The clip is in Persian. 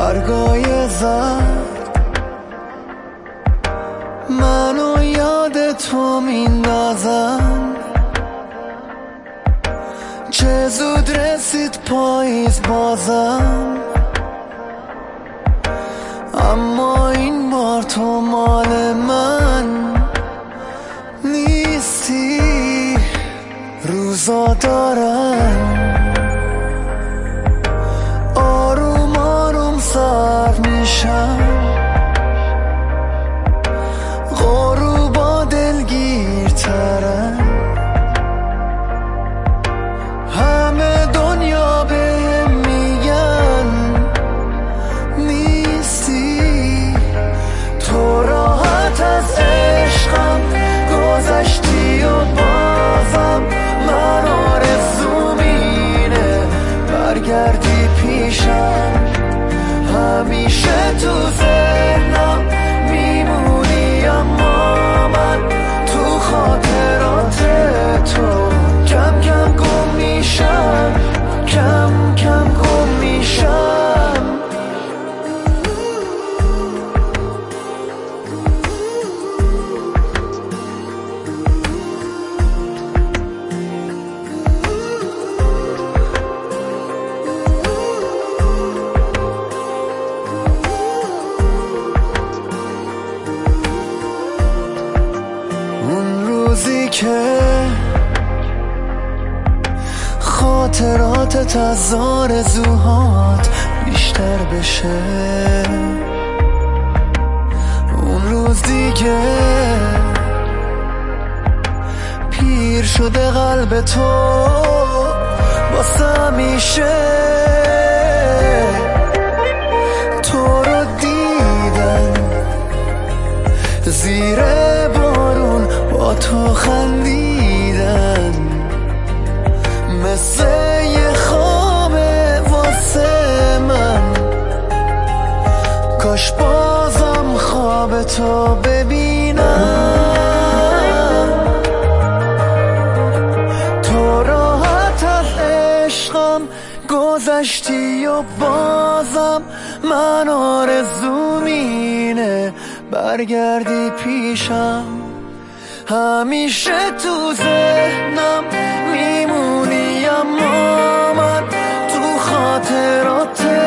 برگای زرد منو یاد تو میندازن. چه زود رسید پاییز بازم، اما این بار تو مال من نیستی. روزا دارن آروم آروم سرد میشن، غروبا دلگیرترن. همه دنیا بهم میگن نیستی. تو راحت از عشقم گذشتی و بازم من آرزوم اینه برگردی پیشم. همیشه تو ذهنم میمونی، اما من تو خاطرات تو کم کم گم میشم، کم کم گم میشم. روزی که خاطراتت از آرزوهات بیشتر بشه، اون روز دیگه پیر شده قلب تو واسه همیشه. تو رو دیدن زیر بارون با تو خندیدن، مثل یه خوابه واسه من. کاش بازم خواب تو ببینم. تو راحت از عشقم گذشتی و بازم من آرزوم اینه برگردی پیشم. همیشه تو ذهنم میمونی، اما من تو خاطرات